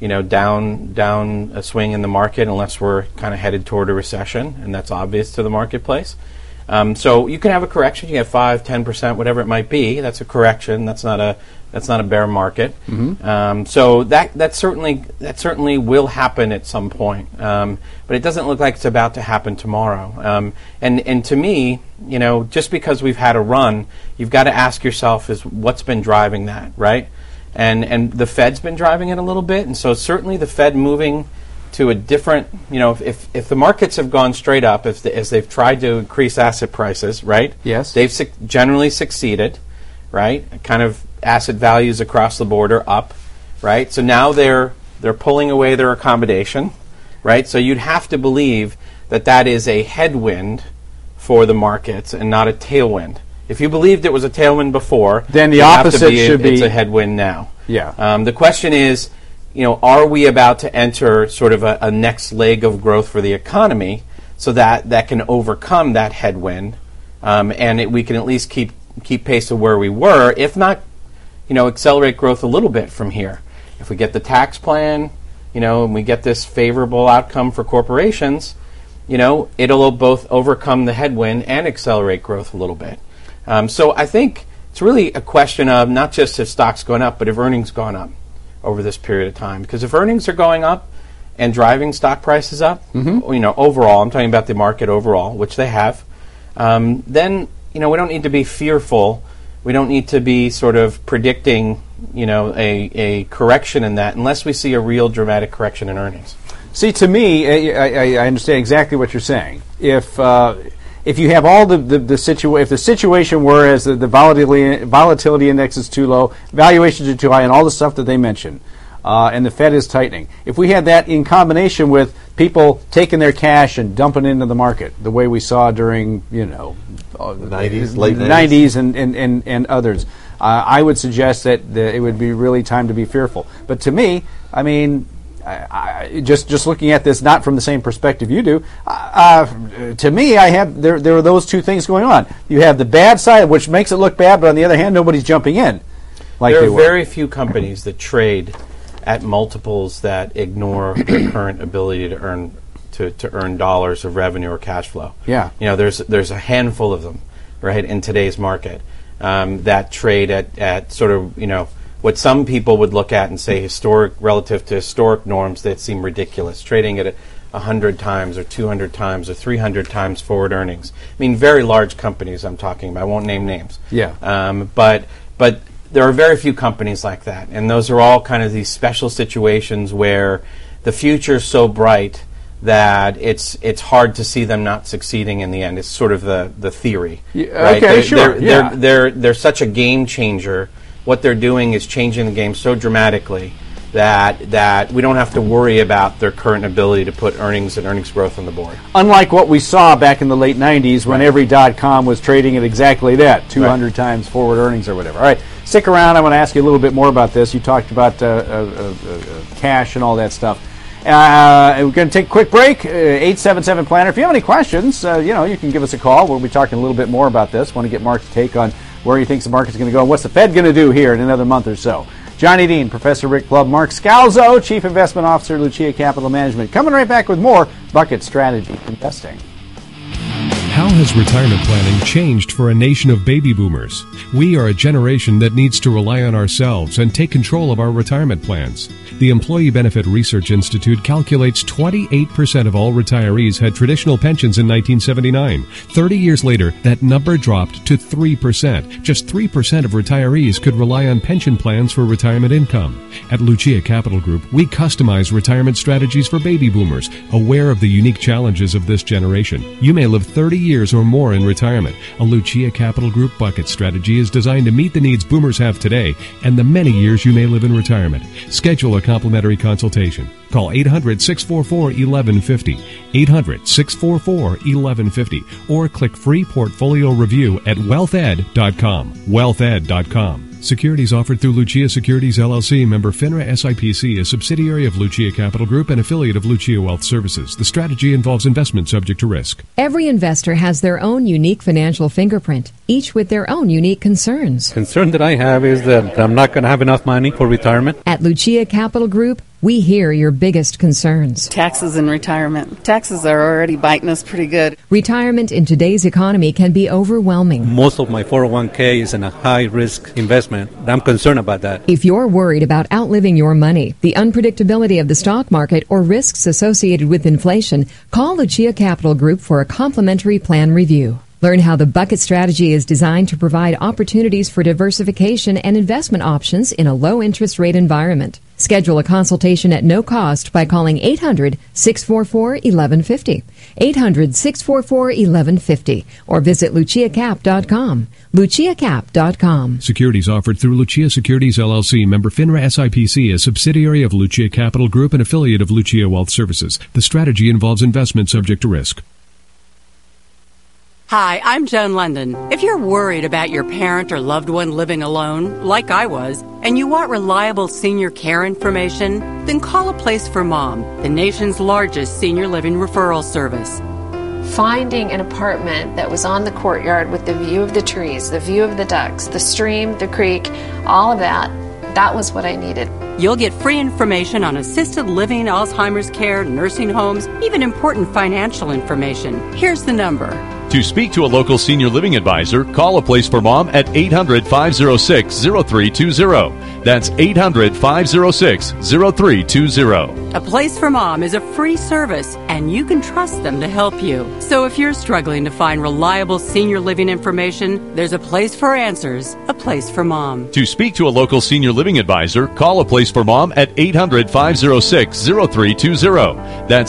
down a swing in the market unless we're kind of headed toward a recession, and that's obvious to the marketplace. So you can have a correction. You have 5%, 10%, whatever it might be. That's a correction. That's not a bear market. So that certainly will happen at some point. But it doesn't look like it's about to happen tomorrow. And to me, just because we've had a run, you've got to ask yourself is what's been driving that, right? And the Fed's been driving it a little bit, and so certainly the Fed moving to a different, if the markets have gone straight up, as they've tried to increase asset prices, right? Yes. They've generally succeeded, right? Kind of asset values across the board are up, right? So now they're pulling away their accommodation, right? So you'd have to believe that is a headwind for the markets and not a tailwind. If you believed it was a tailwind before, then the opposite should be it's a headwind now. Yeah. The question is, are we about to enter sort of a next leg of growth for the economy so that can overcome that headwind, and we can at least keep pace of where we were, if not, accelerate growth a little bit from here. If we get the tax plan, and we get this favorable outcome for corporations, it'll both overcome the headwind and accelerate growth a little bit. So I think it's really a question of not just if stocks gone up, but if earnings gone up over this period of time. Because if earnings are going up and driving stock prices up, overall, I'm talking about the market overall, which they have, then we don't need to be fearful. We don't need to be sort of predicting, a correction in that unless we see a real dramatic correction in earnings. See, to me, I understand exactly what you're saying. If you have all if the situation were as the volatility index is too low, valuations are too high, and all the stuff that they mentioned, and the Fed is tightening. If we had that in combination with people taking their cash and dumping into the market, the way we saw during the 90s, late 90s and others, I would suggest that it would be really time to be fearful. But to me, I mean, just looking at this not from the same perspective you do, to me, there are those two things going on. You have the bad side, which makes it look bad, but on the other hand, nobody's jumping in. There are very few companies that trade at multiples that ignore their current ability to earn dollars of revenue or cash flow. Yeah. There's a handful of them, right, in today's market that trade at sort of, what some people would look at and say relative to historic norms that seem ridiculous, trading at 100 times or 200 times or 300 times forward earnings. I mean, very large companies I'm talking about. I won't name names. Yeah. But there are very few companies like that, and those are all kind of these special situations where the future is so bright that it's hard to see them not succeeding in the end. It's sort of the theory. Right? Okay, sure. They're such a game changer. What they're doing is changing the game so dramatically that we don't have to worry about their current ability to put earnings and earnings growth on the board. Unlike what we saw back in the late 90s when every .com was trading at exactly that, 200 times forward earnings or whatever. All right, stick around. I want to ask you a little bit more about this. You talked about cash and all that stuff. We're going to take a quick break. 877-PLANNER. If you have any questions, you can give us a call. We'll be talking a little bit more about this. Want to get Mark's take on where he thinks the market's going to go and what's the Fed going to do here in another month or so. Johnny Dean, Professor Rick Clubb, Mark Scalzo, Chief Investment Officer, Lucia Capital Management. Coming right back with more Bucket Strategy Investing. How has retirement planning changed for a nation of baby boomers? We are a generation that needs to rely on ourselves and take control of our retirement plans. The Employee Benefit Research Institute calculates 28% of all retirees had traditional pensions in 1979. 30 years later, that number dropped to 3%. Just 3% of retirees could rely on pension plans for retirement income. At Lucia Capital Group, we customize retirement strategies for baby boomers, aware of the unique challenges of this generation. You may live 30 years or more in retirement. A Lucia Capital Group bucket strategy is designed to meet the needs boomers have today and the many years you may live in retirement. Schedule a complimentary consultation. Call 800-644-1150, 800-644-1150, or click free portfolio review at wealthed.com, wealthed.com. Securities offered through Lucia Securities LLC, member FINRA SIPC, a subsidiary of Lucia Capital Group and affiliate of Lucia Wealth Services. The strategy involves investment subject to risk. Every investor has their own unique financial fingerprint, each with their own unique concerns. Concern that I have is that I'm not going to have enough money for retirement. At Lucia Capital Group, we hear your biggest concerns. Taxes in retirement. Taxes are already biting us pretty good. Retirement in today's economy can be overwhelming. Most of my 401k is in a high-risk investment. I'm concerned about that. If you're worried about outliving your money, the unpredictability of the stock market, or risks associated with inflation, call Lucia Capital Group for a complimentary plan review. Learn how the bucket strategy is designed to provide opportunities for diversification and investment options in a low-interest rate environment. Schedule a consultation at no cost by calling 800-644-1150, 800-644-1150, or visit luciacap.com, luciacap.com. Securities offered through Lucia Securities LLC, member FINRA SIPC, a subsidiary of Lucia Capital Group and affiliate of Lucia Wealth Services. The strategy involves investment subject to risk. Hi, I'm Joan London. If you're worried about your parent or loved one living alone, like I was, and you want reliable senior care information, then call A Place for Mom, the nation's largest senior living referral service. Finding an apartment that was on the courtyard with the view of the trees, the view of the ducks, the stream, the creek, all of that, that was what I needed. You'll get free information on assisted living, Alzheimer's care, nursing homes, even important financial information. Here's the number. To speak to a local senior living advisor, call A Place for Mom at 800-506-0320. That's 800-506-0320. A Place for Mom is a free service, and you can trust them to help you. So if you're struggling to find reliable senior living information, there's a place for answers, A Place for Mom. To speak to a local senior living advisor, call A Place for Mom at 800-506-0320. That's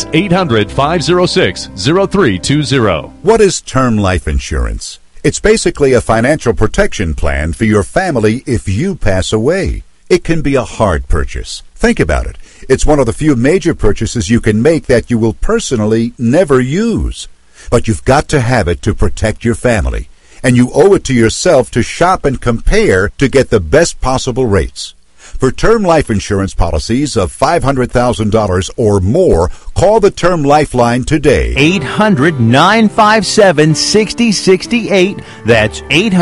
800-506-0320. What is term life insurance? It's basically a financial protection plan for your family if you pass away. It can be a hard purchase. Think about it. It's one of the few major purchases you can make that you will personally never use. But you've got to have it to protect your family. and you owe it to yourself to shop and compare to get the best possible rates. For term life insurance policies of $500,000 or more, call the Term Lifeline today. 800-957-6068. That's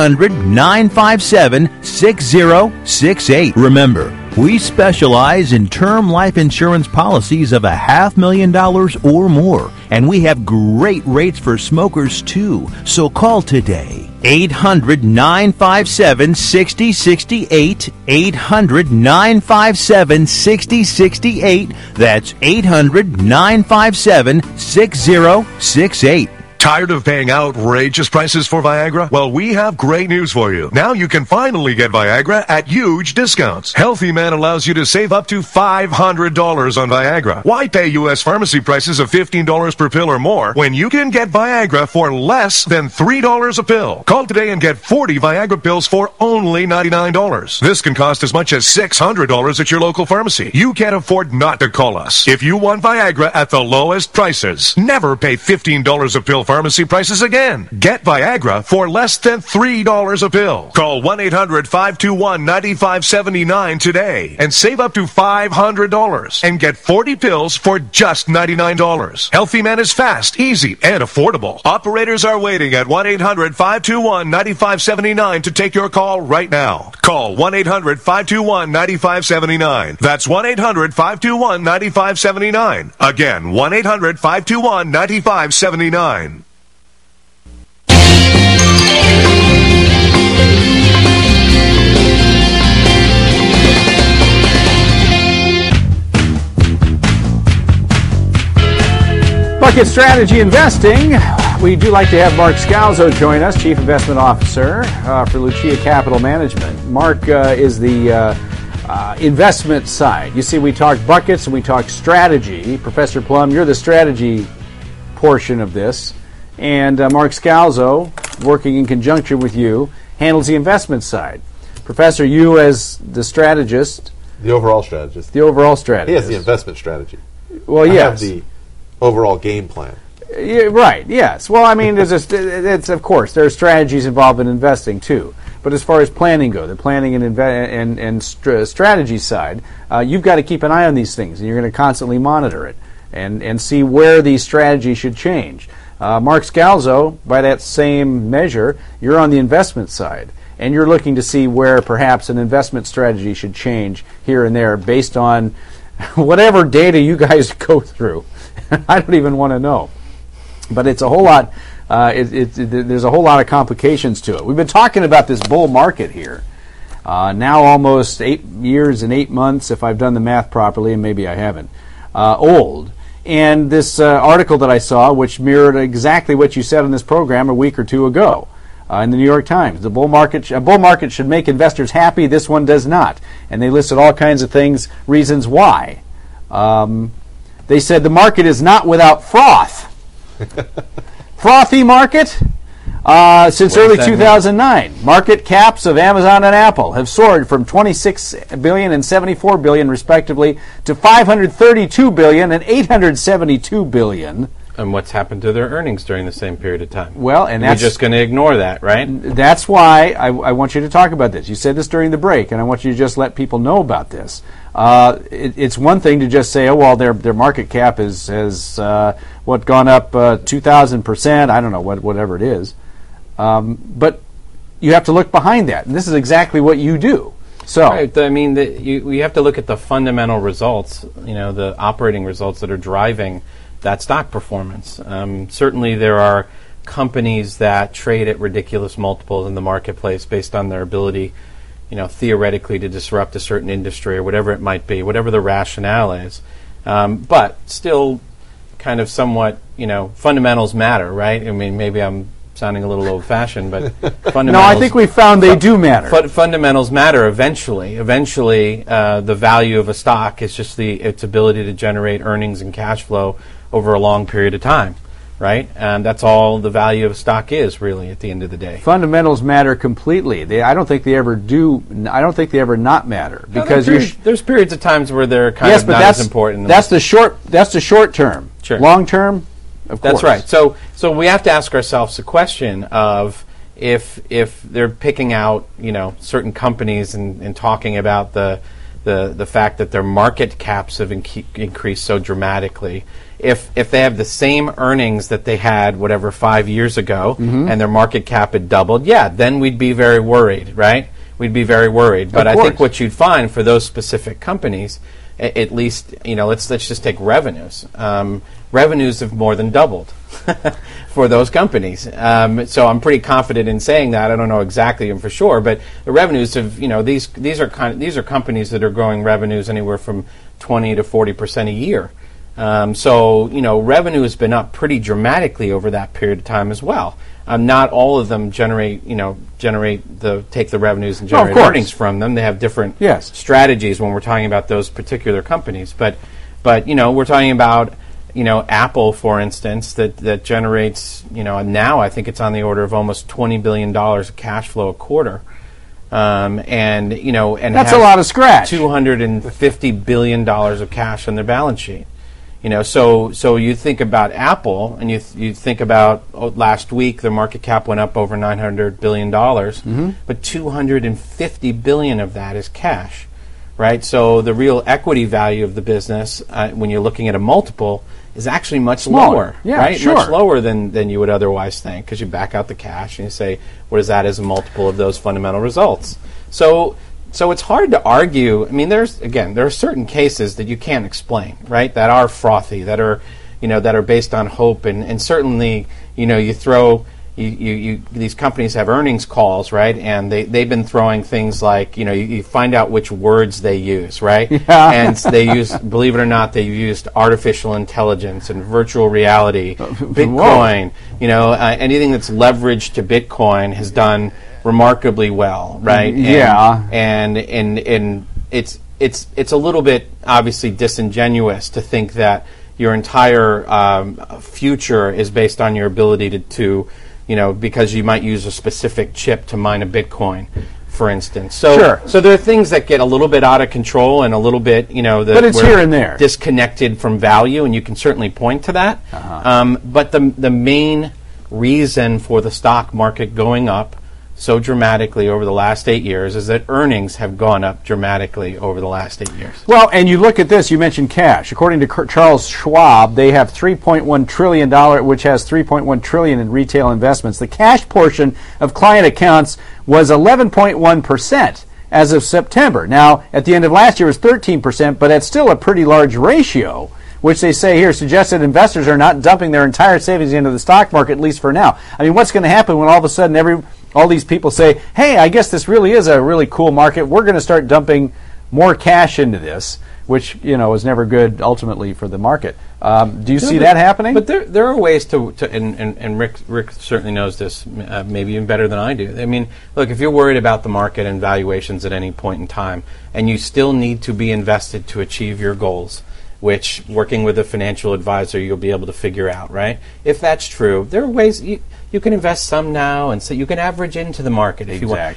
800-957-6068. Remember, we specialize in term life insurance policies of $500,000 or more, and we have great rates for smokers too. So call today. 800-957-6068. 800-957-6068. That's 800-957-6068. Tired of paying outrageous prices for Viagra? Well, we have great news for you. Now you can finally get Viagra at huge discounts. Healthy Man allows you to save up to $500 on Viagra. Why pay U.S. pharmacy prices of $15 per pill or more when you can get Viagra for less than $3 a pill? Call today and get 40 Viagra pills for only $99. This can cost as much as $600 at your local pharmacy. You can't afford not to call us. If you want Viagra at the lowest prices, never pay $15 a pill pharmacy prices again. Get Viagra for less than $3 a pill. Call 1-800-521-9579 today and save up to $500 and get 40 pills for just $99. Healthy Man is fast, easy, and affordable. Operators are waiting at 1-800-521-9579 to take your call right now. Call 1-800-521-9579. That's 1-800-521-9579. Again, 1-800-521-9579. Bucket Strategy Investing. We do like to have Mark Scalzo join us, Chief Investment Officer for Lucia Capital Management. Mark is the investment side. You see, we talk buckets and we talk strategy. Professor Plum, you're the strategy portion of this. And Mark Scalzo, working in conjunction with you, handles the investment side. Professor, you as the strategist. The overall strategist. The overall strategist. He has the investment strategy. Well, yes. I have the overall game plan. Yeah, right, yes. Well, I mean, it's of course, there are strategies involved in investing, too. But as far as planning go, the planning and strategy side, you've got to keep an eye on these things, and you're going to constantly monitor it and see where these strategies should change. Mark Scalzo, by that same measure, you're on the investment side, and you're looking to see where perhaps an investment strategy should change here and there based on whatever data you guys go through. I don't even want to know. But it's a whole lot. There's a whole lot of complications to it. We've been talking about this bull market here. Now almost 8 years and 8 months, if I've done the math properly, and maybe I haven't, old. And this article that I saw, which mirrored exactly what you said on this program a week or two ago in the New York Times. A bull market should make investors happy. This one does not. And they listed all kinds of things, reasons why. They said the market is not without froth. Frothy market? Since early 2009. Market caps of Amazon and Apple have soared from $26 billion and $74 billion, respectively, to $532 billion and $872 billion. And what's happened to their earnings during the same period of time? Well, and that's... We're just going to ignore that, right? That's why I want you to talk about this. You said this during the break, and I want you to just let people know about this. It's one thing to just say, oh, well, their market cap has gone up 2,000%, I don't know, whatever it is. But you have to look behind that, and this is exactly what you do. So, right, I mean, you have to look at the fundamental results, the operating results that are driving that stock performance. Certainly there are companies that trade at ridiculous multiples in the marketplace based on their ability, theoretically to disrupt a certain industry or whatever it might be, whatever the rationale is. But still kind of somewhat, fundamentals matter, right? I mean, maybe I'm sounding a little old-fashioned, but fundamentals... No, I think we found they do matter. Fundamentals matter eventually. Eventually, the value of a stock is just its ability to generate earnings and cash flow over a long period of time, right? And that's all the value of a stock is, really, at the end of the day. Fundamentals matter completely. I don't think they ever do. I don't think they ever not matter because there's periods of times where they're kind of not as important. That's the short term. Sure. Long term, of course. That's right. So we have to ask ourselves the question of, if they're picking out certain companies and talking about the fact that their market caps have increased so dramatically, if they have the same earnings that they had 5 years ago, and their market cap had doubled, then we'd be very worried, right? We'd be very worried. But I think what you'd find for those specific companies, at least, let's just take revenues. Revenues have more than doubled for those companies. So I'm pretty confident in saying that. I don't know exactly and for sure, but the revenues have, these are companies that are growing revenues anywhere from 20 to 40% a year. So revenue has been up pretty dramatically over that period of time as well. Not all of them take the revenues and generate earnings from them. They have different strategies when we're talking about those particular companies. But we're talking about Apple, for instance, that generates now I think it's on the order of almost $20 billion of cash flow a quarter. And that's a lot of scratch. $250 billion of cash on their balance sheet. So you think about Apple, and you think about last week, their market cap went up over $900 billion, but $250 billion of that is cash, right? So the real equity value of the business, when you're looking at a multiple, is actually much lower, right? Sure. Much lower than you would otherwise think, because you back out the cash and you say, what is that as a multiple of those fundamental results? So it's hard to argue. I mean, there are certain cases that you can't explain, right? That are frothy, that are based on hope, and certainly, these companies have earnings calls, right? And they've been throwing things like, you find out which words they use, right? Yeah. And they use, believe it or not, they used artificial intelligence and virtual reality, Bitcoin. Anything that's leveraged to Bitcoin has done remarkably well, right? And it's a little bit obviously disingenuous to think that your entire future is based on your ability to because you might use a specific chip to mine a Bitcoin, for instance. So there are things that get a little bit out of control and a little bit, but it's here and there, disconnected from value, and you can certainly point to that. But the main reason for the stock market going up so dramatically over the last 8 years is that earnings have gone up dramatically over the last 8 years. Well, and you look at this, you mentioned cash. According to Charles Schwab, they have $3.1 trillion, which has $3.1 trillion in retail investments. The cash portion of client accounts was 11.1% as of September. Now, at the end of last year, it was 13%, but that's still a pretty large ratio, which they say here suggests that investors are not dumping their entire savings into the stock market, at least for now. I mean, what's going to happen when all of a sudden all these people say, hey, I guess this really is a really cool market. We're going to start dumping more cash into this, which, is never good ultimately for the market. Do you see that happening? But there are ways to and Rick certainly knows this maybe even better than I do. I mean, look, if you're worried about the market and valuations at any point in time, and you still need to be invested to achieve your goals, which working with a financial advisor you'll be able to figure out, right? If that's true, there are ways you can invest some now, and so you can average into the market if you want.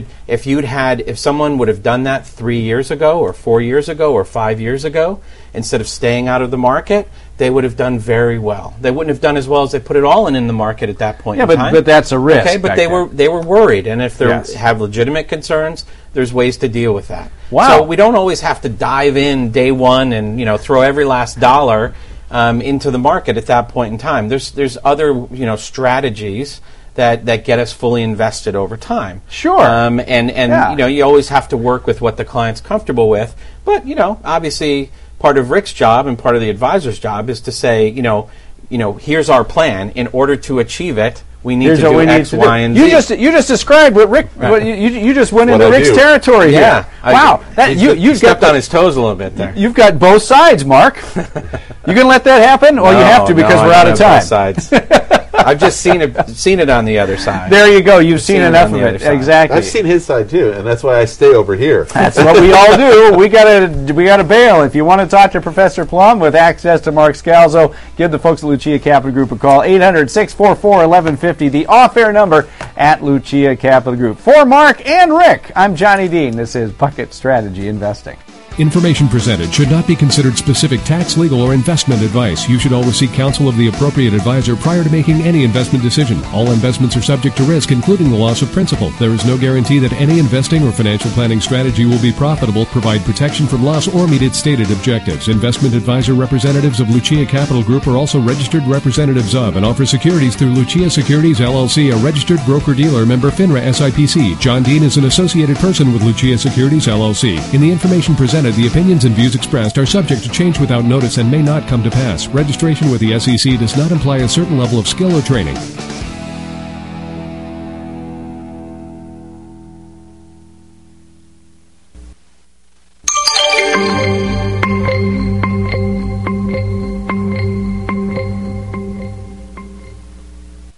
If someone would have done that 3 years ago, or 4 years ago, or 5 years ago, instead of staying out of the market, they would have done very well. They wouldn't have done as well as they put it all in the market at that point in time. But that's a risk. Okay, but they were worried, and if they have legitimate concerns, there's ways to deal with that. Wow. So we don't always have to dive in day one and throw every last dollar into the market at that point in time. There's other strategies that get us fully invested over time. Sure. You always have to work with what the client's comfortable with. But obviously part of Rick's job and part of the advisor's job is to say here's our plan. In order to achieve it, we need to do X, Y, and Z. You just described what Rick. You just went into Rick's territory here. Yeah. Wow. You stepped on his toes a little bit there. You've got both sides, Mark. You gonna let that happen? Or you have to because we're out of time. Both sides. I've just seen it on the other side. There you go. You've seen enough of it. Exactly. I've seen his side too, and that's why I stay over here. That's what we all do. We gotta bail. If you want to talk to Professor Plum with access to Mark Scalzo, give the folks at Lucia Capital Group a call. 800-644-1150, the off-air number at Lucia Capital Group. For Mark and Rick, I'm Johnny Dean. This is Bucket Strategy Investing. Information presented should not be considered specific tax, legal, or investment advice. You should always seek counsel of the appropriate advisor prior to making any investment decision. All investments are subject to risk, including the loss of principal. There is no guarantee that any investing or financial planning strategy will be profitable, provide protection from loss, or meet its stated objectives. Investment advisor representatives of Lucia Capital Group are also registered representatives of and offer securities through Lucia Securities LLC, a registered broker-dealer, member FINRA SIPC. John Dean is an associated person with Lucia Securities LLC. In the information presented, the opinions and views expressed are subject to change without notice and may not come to pass. Registration with the SEC does not imply a certain level of skill or training.